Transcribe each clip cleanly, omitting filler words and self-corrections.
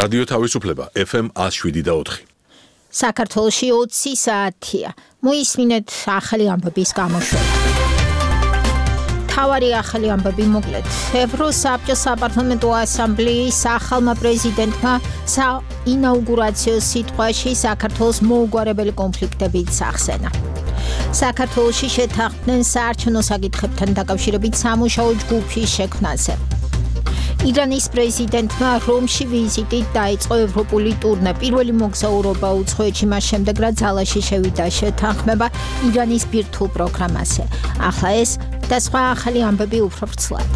რადიო თავისუფლება FM 107.4. საქართველოში 20 საათია. მოისმინეთ ახალი ამბების გამოშვება. თავარი ახალი ამბები მოკლედ. ევროსაბჭოს საპარლამენტო ასამბლეის ახალმა პრეზიდენტმა საინაუგურაციო სიტყვაში საქართველოს მოუგვარებელი კონფლიქტებით სახსენა. საქართველოში შეთანხმდნენ საარჩევნო საკითხებთან დაკავშირებით სამუშაო ჯგუფის შექმნაზე. ირანის პრეზიდენტმა რომში ვიზიტით დაიწყო ევროპული ტურნე. პირველი მოგზაურობა უცხოეთში მას შემდეგ, რაც ძალაში შევიდა შეთანხმება ირანის ბირთვულ პროგრამაზე. ახლა ეს და სხვა ახალი ამბები უფრო ვრცლად.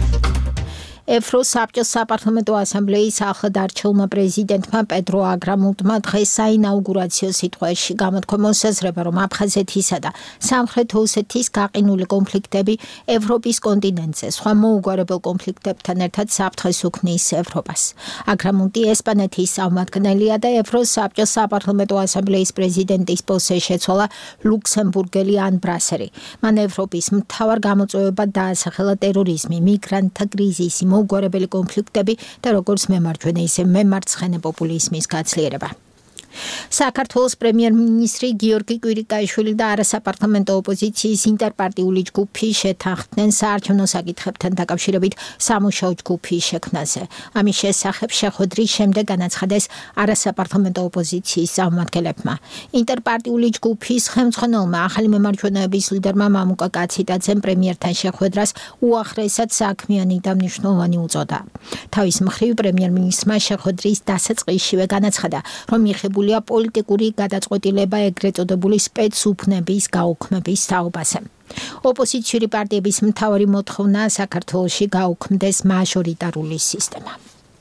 ევროსაბჭოს საპარლამენტო ასამბლეის ახლად არჩეულმა პრეზიდენტმა პედრო აგრამუტმა დღეს საინაუგურაციო სიტყვაში გამოთქვა მოსაზრება, რომ აფხაზეთისა და სამხრეთ ოსეთის გაყინული კონფლიქტები ევროპის კონტინენტზე სხვა მოუგვარებელ კონფლიქტებთან ერთად საფრთხეს უქმნის ევროპას. აგრამუტი ესპანეთის წარმომადგენელია და ევროსაბჭოს საპარლამენტო ასამბლეის პრეზიდენტის პოსტზე შეცვალა ლუქსემბურგელი ან ბრასერი. მან ევროპის მთავარ გამოწვევებად დაასახელა ტერორიზმი, მიგრანტთა კრიზისი, მოუგვარებელი კონფლიქტები და როგორც მემარჯვენე ისე მემარცხენე პოპულიზმის გაცლიერება. საქართველოს პრემიერ-მინისტრი გიორგი კვირიკაიშვილი და არასაპარლამენტო ოპოზიციის ინტერპარტიული ჯგუფი შეთანხმდნენ საარჩევნო საკითხებთან დაკავშირებით სამუშაო ჯგუფის შექმნაზე. ამის შესახებ შეხვედრის შემდეგ განაცხადეს არასაპარლამენტო ოპოზიციის წარმომადგენლებმა. ინტერპარტიული ჯგუფის ხელმძღვანელმა ახალი მემარჯვენეების ლიდერმა მამუკა კაციტაძემ პრემიერთან შეხვედრას უახლესად საქმიანი და მნიშვნელოვანი უწოდა. თავის მხრივ პრემიერ-მინისტრმა შეხვედრის დასაწყისშივე განაცხადა, რომ მიღებული პოლიტიკური გადაწყვეტილება ეგრეთ წოდებული სპეცუბნების გაუქმების თაობაზე. ოპოზიციური პარტიების მთავარი მოთხოვნა საქართველოში გაუქმდეს მაჟორიტარული სისტემა.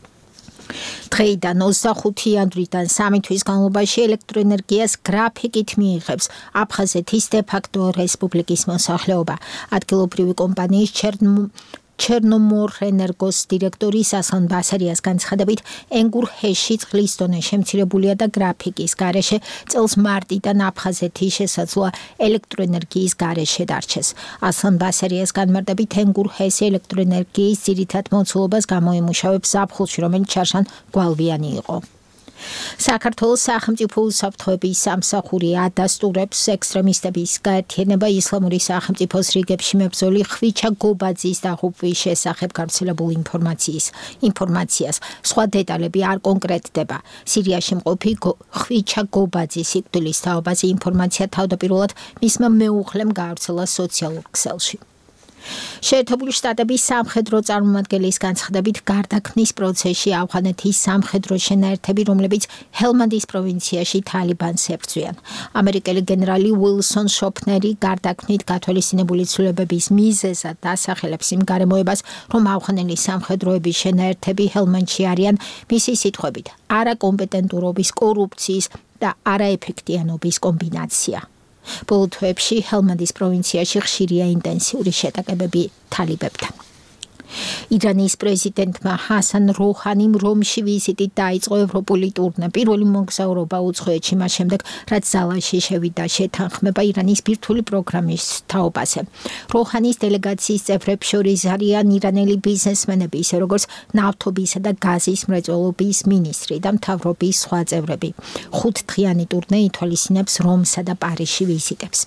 დღეიდან 25 იანვრიდან 3 თვის განმავლობაში ელექტროენერგიას გრაფიკით მიიღებს აფხაზეთის დე-ფაქტო რესპუბლიკის მოსახლეობა. ადგილობრივი კომპანიის ჩერნომორენერგოს დირექტორის ასლან ბასარიას განცხადებით, ენგურჰეში წყლის დონე შემცირებულია და გრაფიკის გარეშე წელს მარტიდან აფხაზეთის შესაძლოა ელექტროენერგიის გარეშე დარჩეს. ასლან ბასარიას განმარტებით, ენგურჰესი ელექტროენერგიის ძირითად მოცულობას გამოემუშავებს ზაფხულში, რომელიც შარშან გვალვიანი იყო. საქართველოს სახელმწიფო უსაფრთხოების სამსახური ადასტურებს ექსტრემისტების გაერთიანება ისლამური სახელმწიფოს რიგებში მებრძოლი ხვიჩა გობაძის დაღუპვის შესახებ გავრცელებულ ინფორმაციას. სხვა დეტალები არ კონკრეტდება. სირიაში მყოფი ხვიჩა გობაძის სიკვდილის თაობაზე ინფორმაცია თავდაპირველად მისმა მეუღლემ გაავრცელა სოციალურ ქსელში. შეერთებული შტატების სამხედრო წარმომადგენლის განცხადებით, გარდაქმნის პროცესში ავღანეთის სამხედრო შენაერთები, რომლებიც ჰელმანდის პროვინციაში თალიბანს ებრძვიან. ამერიკელი გენერალი უილსონ შოფნერი გარდაქმნით გათვალისწინებული ცვლილებების მიზეზად დასახელებს იმ გარემოებას, რომ ავღანელი სამხედროების შენაერთები ჰელმანდში არიან, მისი სიტყვებით, არაკომპეტენტურობის, კორუფციის და არაეფექტიანობის კომბინაცია. ბოლო თვეებში ჰელმანდის პროვინციაში ხშირია ინტენსიური შეტაკებები თალიბებთან. ირანის პრეზიდენტმა ჰასან როჰანიმ რომში ვიზიტით დაიწყო ევროპული ტურნე. პირველი მოგზაურობა უცხოეთში მას შემდეგ, რაც ძალაში შევიდა შეთანხმება ირანის ბირთვული პროგრამის თაობაზე. როჰანის დელეგაციის წევრებს შორის არიან ირანელი ბიზნესმენები, ისე როგორც ნავთობისა და გაზის მრეწველობის მინისტრი და მთავრობის სხვა წევრები. 5-დღიანი ტურნე ითვალისწინებს რომსა და პარიზში ვიზიტებს.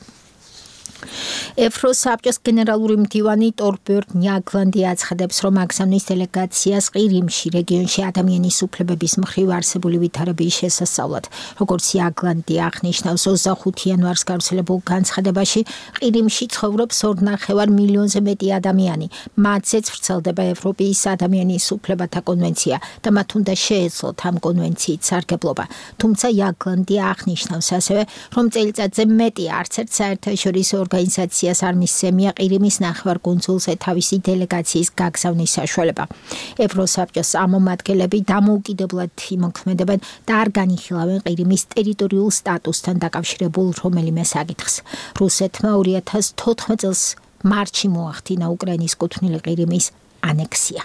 ევროსაბჭოს გენერალური მდივანი ტორბერტ ნიაგლანდი აცხადებს, რომ აგზავნის დელეგაციას ყირიმში, რეგიონში ადამიანის უფლებების მხრივ არსებული ვითარების შესასწავლად. როგორც ნიაგლანდი აღნიშნავს, 25 იანვარს გავრცელებულ განცხადებაში, ყირიმში ცხოვრობს 2,5 მილიონზე მეტი ადამიანი. მათზეც ვრცელდება ევროპის ადამიანის უფლებათა კონვენცია და მათ უნდა შეეძლოთ ამ კონვენციით სარგებლობა. თუმცა ნიაგლანდი აღნიშნავს ასევე, რომ წელიწადზე მეტი არც ერთ საერთაშორისო ორგანიზაციას არ მისცემია ყირიმის ნახევარკუნძულზე თავისი დელეგაციის გაგზავნის საშუალება. ევროსაბჭოს წარმომადგენლები დამოუკიდებლად იმოქმედებენ და არ განიხილავენ ყირიმის ტერიტორიულ სტატუსთან დაკავშირებულ რომელიმე საკითხს. რუსეთმა 2014 წელს მარტში მოახდინა უკრაინის კუთვნილი ყირიმის ანექსია.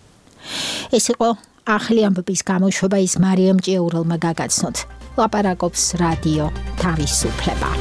ეს იყო ახალი ამბების გამოშვება, ის მარიამ ჭიაურელმა გაგაცნოთ. ლაპარაკობს რადიო თავისუფლება.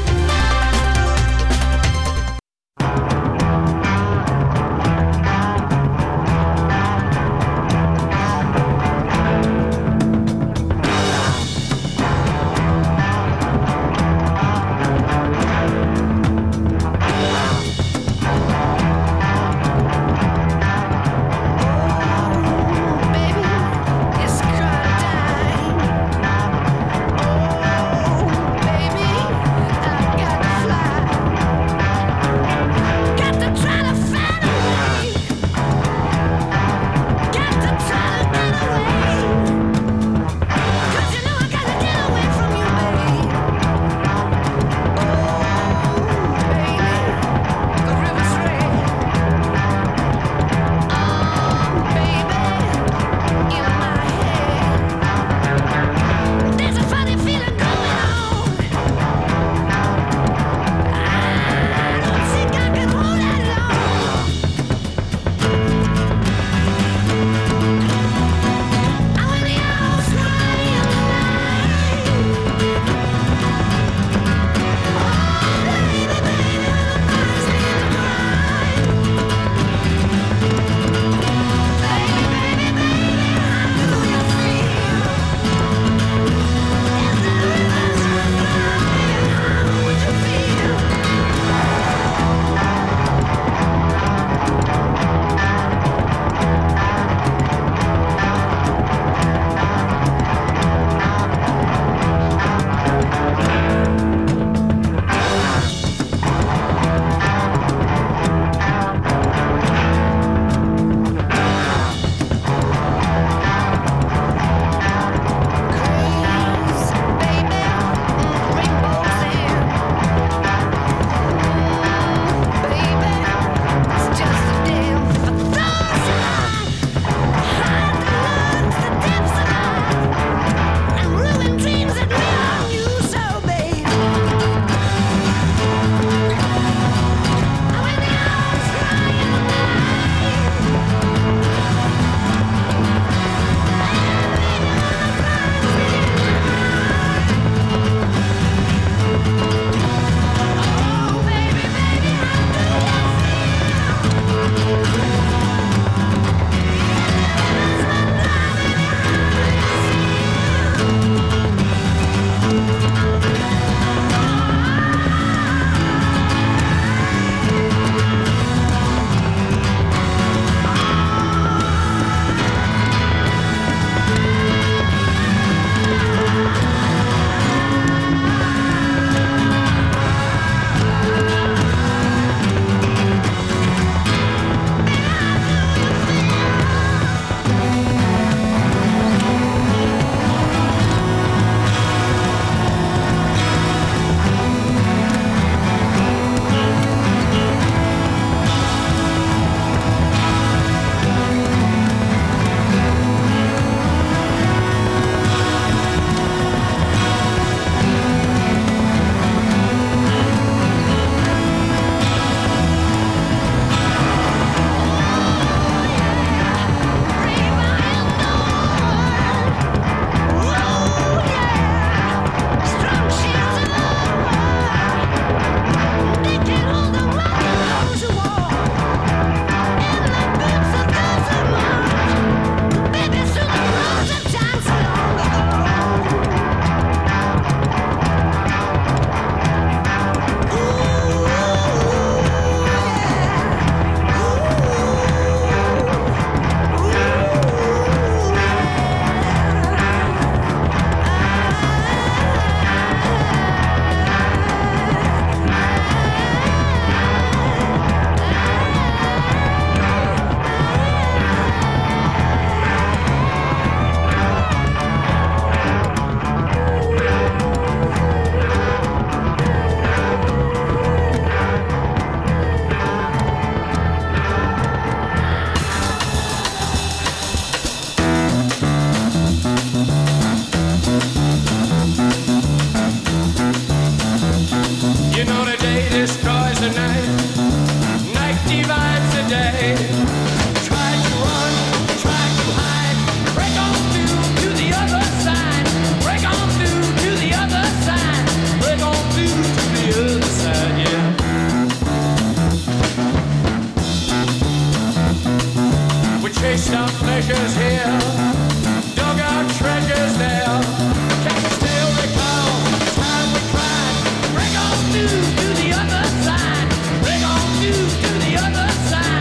treasures here, dug our treasures there. Can you still recall the time we cried? Bring on through to the other side. Bring on through to the other side.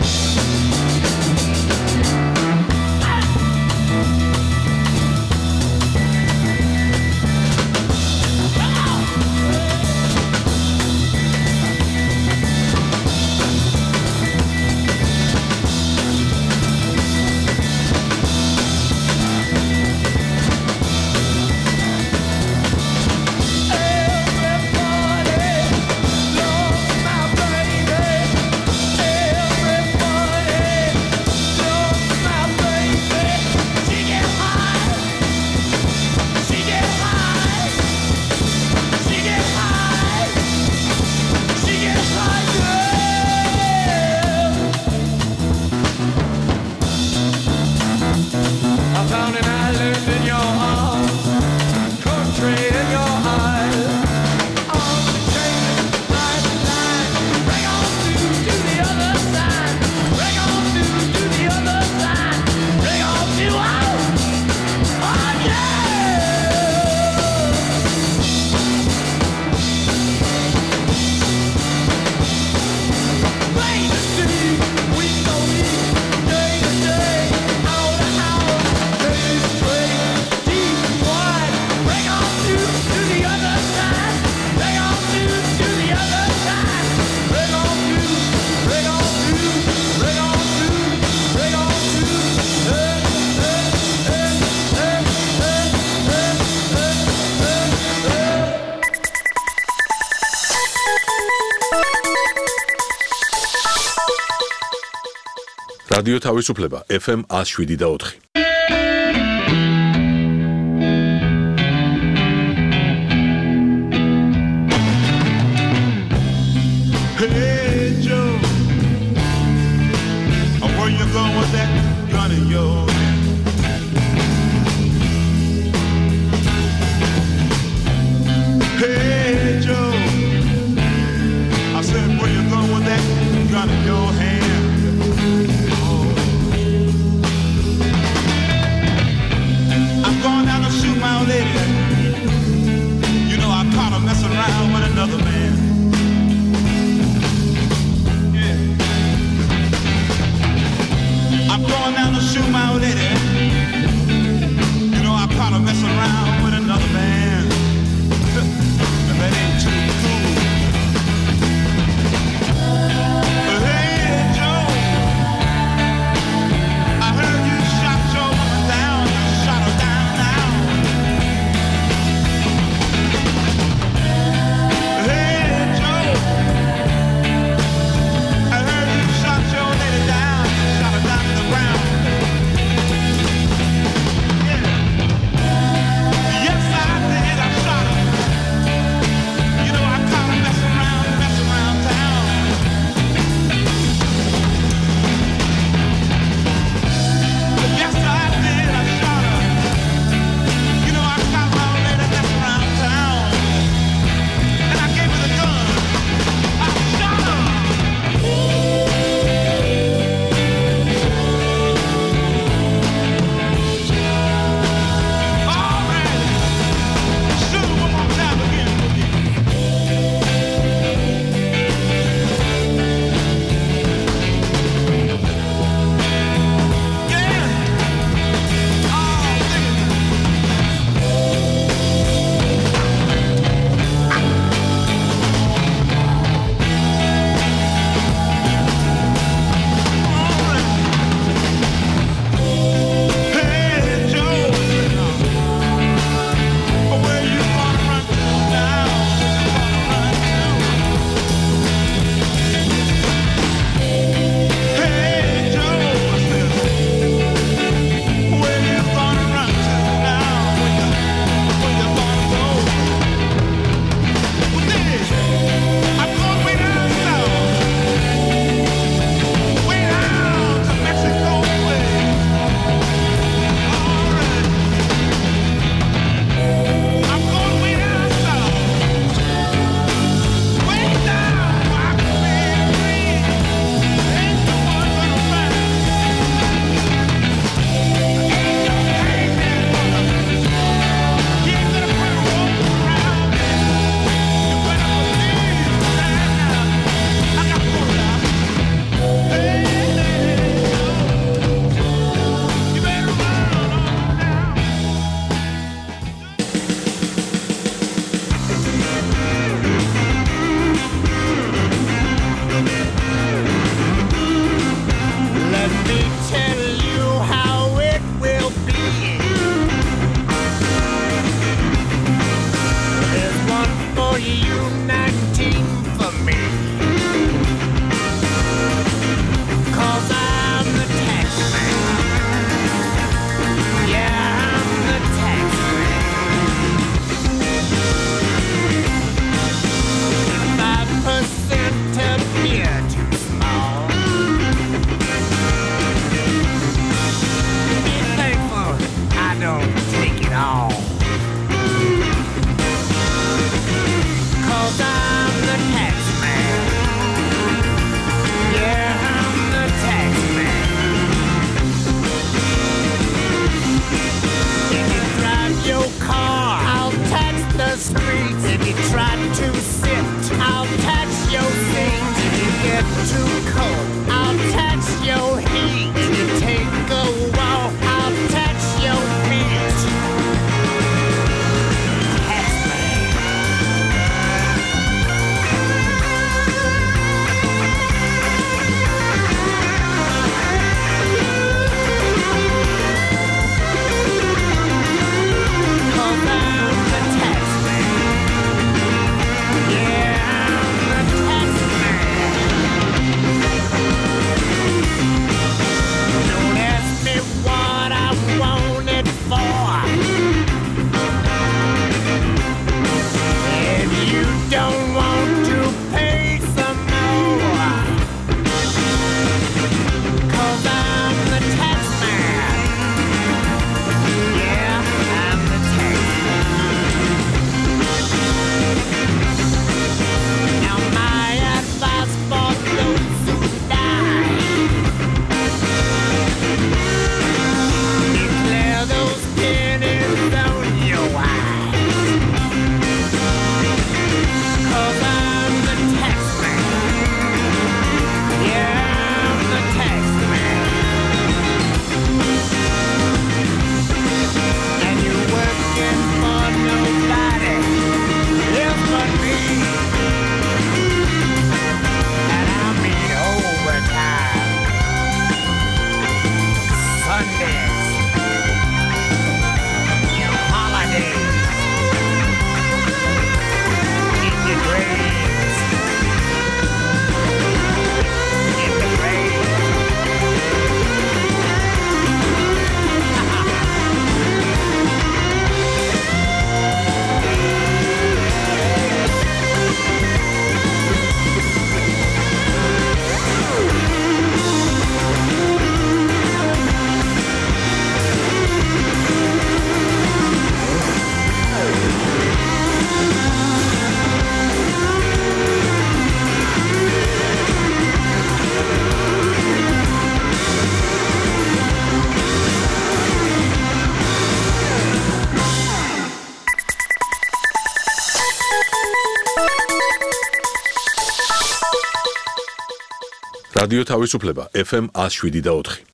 რადიო თავისუფლება FM 107.4. Hey Joe, where you going with that gun of yours? Hey Joe, I said where you going with that gun in your hand? I'm going down to shoot my old lady. You know I caught her messing around with another man. I'm going down to shoot my old lady. You know I caught her messing around with another man. And that ain't too cool. Hey Joe, I heard you shot your woman down. You shot her down now. Hey Joe, I heard you shot your lady down. You shot her down to the ground. რადიო თავისუფლება FM 107.4.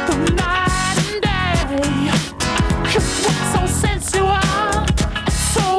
So sensual, so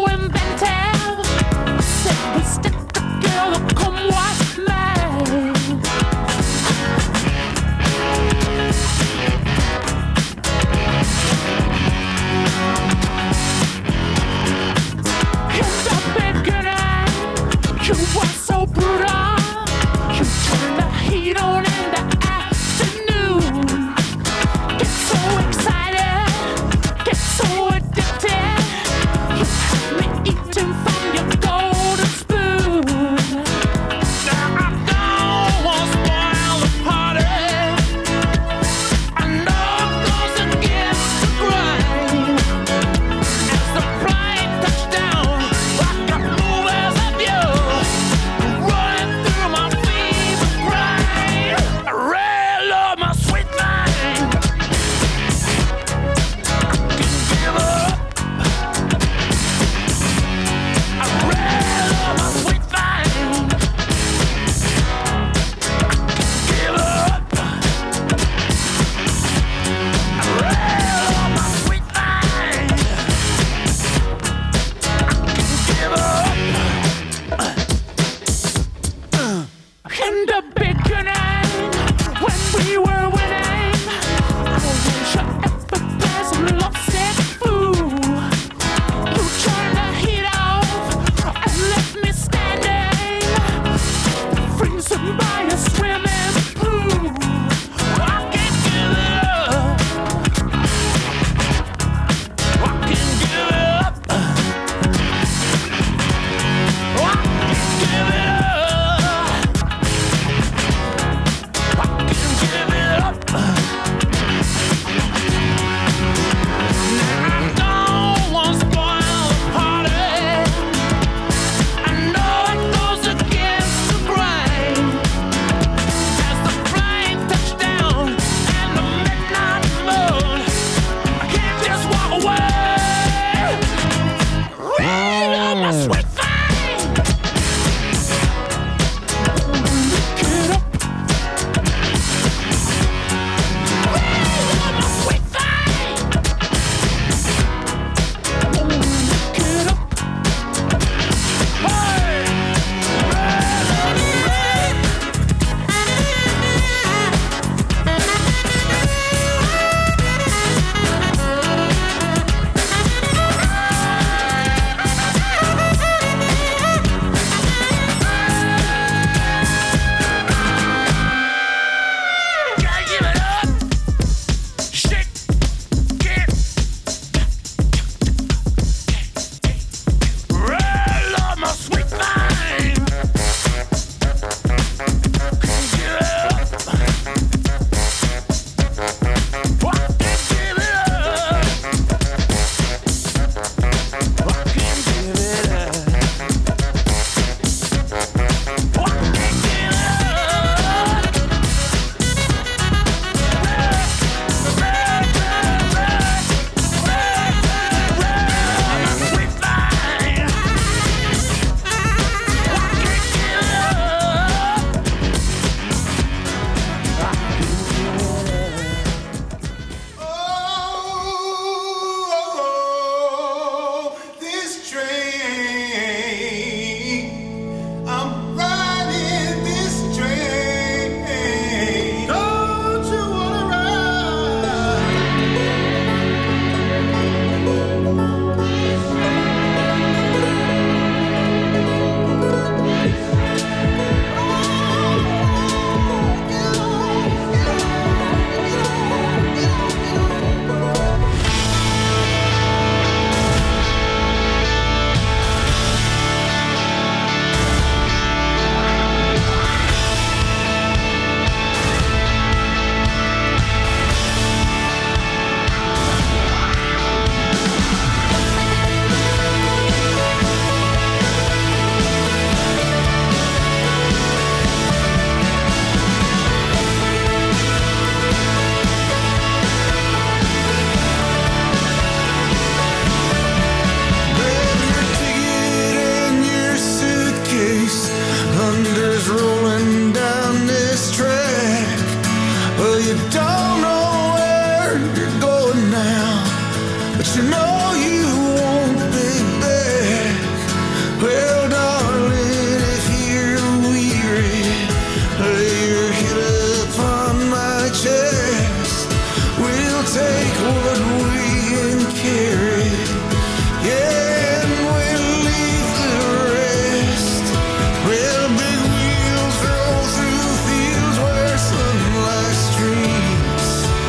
but you know you won't be back. Well, darling, if you're weary, lay your head upon my chest. We'll take what we can carry, yeah, and we'll leave the rest. Well, big wheels roll through fields where sunlight streams.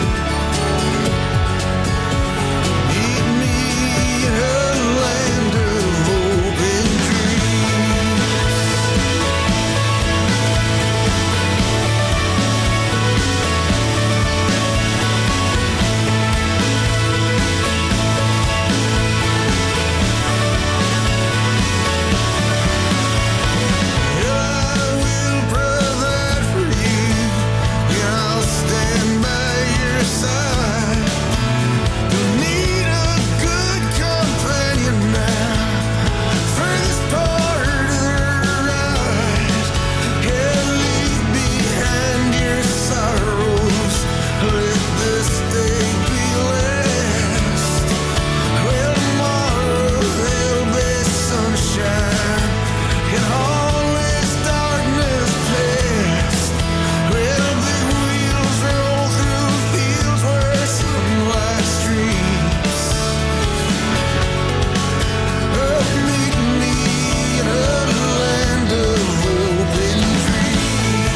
Meet me in a land of hope and dreams. I will provide for you, and I'll stand by your side. You'll need a good companion now for this part of the ride. Yeah, leave behind your sorrows, let this day be last. Well, tomorrow there'll be sunshine, and all this darkness past. Well, big wheels roll through fields where sunlight streams. Oh, meet me in a land of hope and dreams.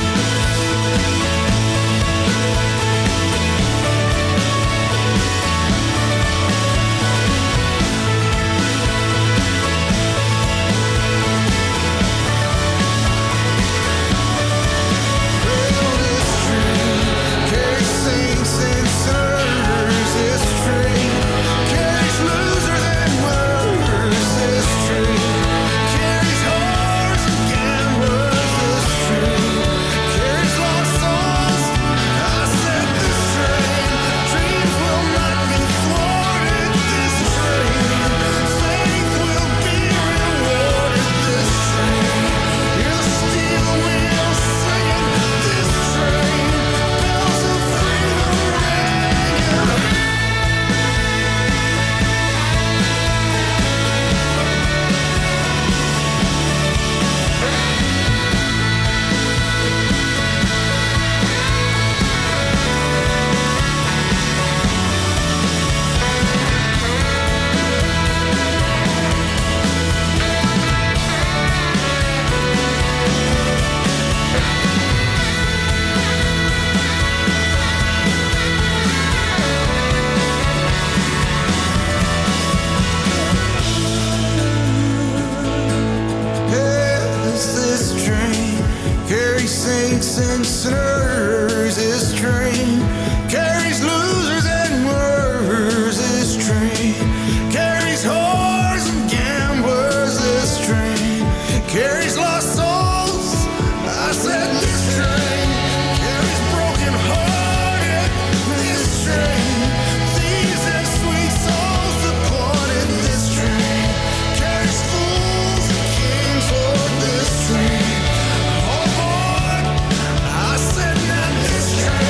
Well, this train carries saints and sinners. This train carries losers and winners. This train carries whores and gamblers. This train carries lost souls. I said this train, dreams will not be thwarted. This train, faith will be rewarded. This train, your steel wheels singing. This train, bells of freedom ringing. Yes, this train carries saints and sinners. This train carries losers and winners. This train carries whores and gamblers. This train carries lost souls. I said this train carries broken hearted. This train, thieves and sweet souls departed. This train carries fools and kings on this train. Oh boy, I said not this train.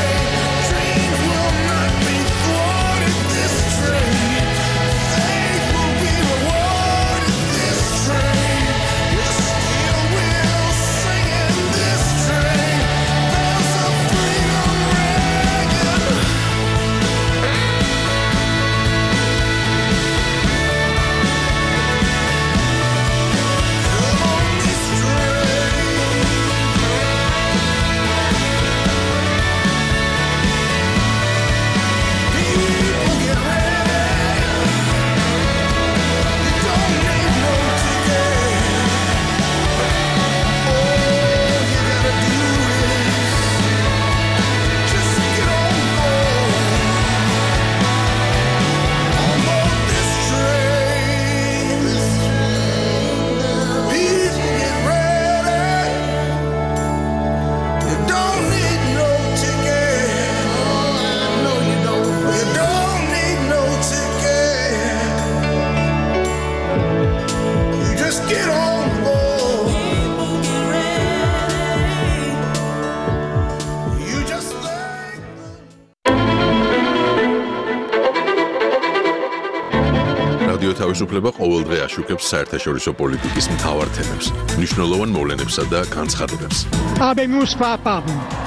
რადიო თავისუფლება ყოველდღე აშუქებს საერთაშორისო პოლიტიკის მთავარ თემებს, მნიშვნელოვან მოვლენებსა და განცხადებებს. Habemus papam.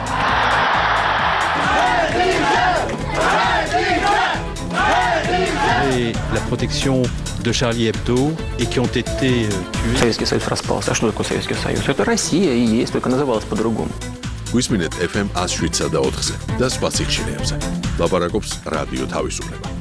Et la protection de Charlie Hebdo et qui ont été tués. Советский Союз распался. А что такое Советский Союз? Это Россия и есть, только называлась по-другому. გვისმინეთ FM 107 და 4-ზე და სხვა სიხშირეებზე. ლაპარაკობს რადიო თავისუფლება.